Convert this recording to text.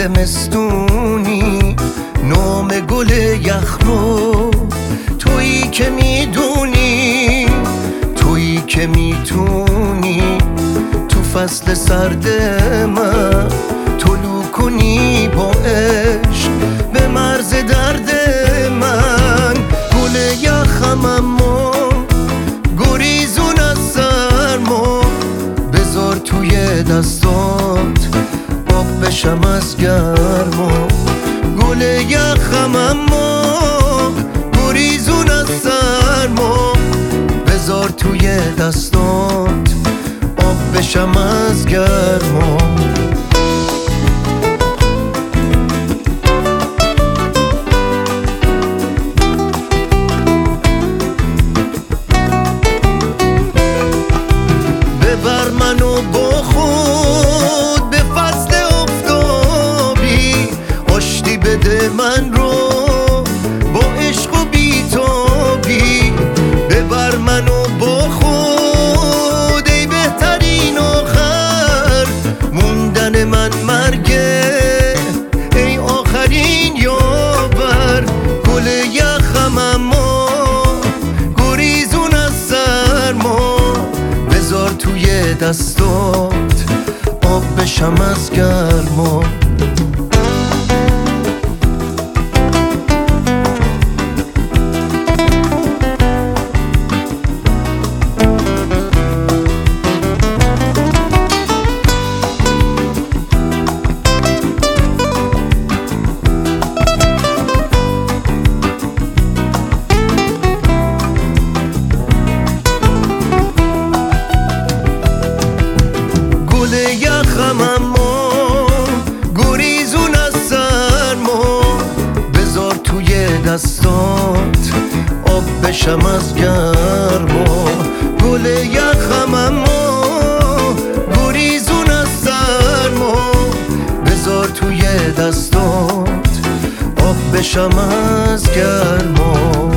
زمستونی نام گل یخرو، تویی که میدونی، تویی که میتونی تو فصل سرد من طلوع کنی با عشق به مرز درد من. گل یخم اما گریزون از سرما، بذار توی دستات آب بشم از گرما. گل یخم اما گریزون از سرما، بذار توی دستات آب بشم از گرما. ببر منو با خود به فصل افتابی، آشتی بده من رو با عشق و بیتابی. ببر منو با خود ای بهترین آخر، موندن من مرگه ای آخرین یاور. گل یخم اما گریزون از سرما، بذار توی دستات آب بشم از گرما. گل یخم اما گریزون از سرما، بذار توی دستات آب بشم از گرما. گل یخم اما گریزون از سرما، بذار توی دستات آب بشم از گرما.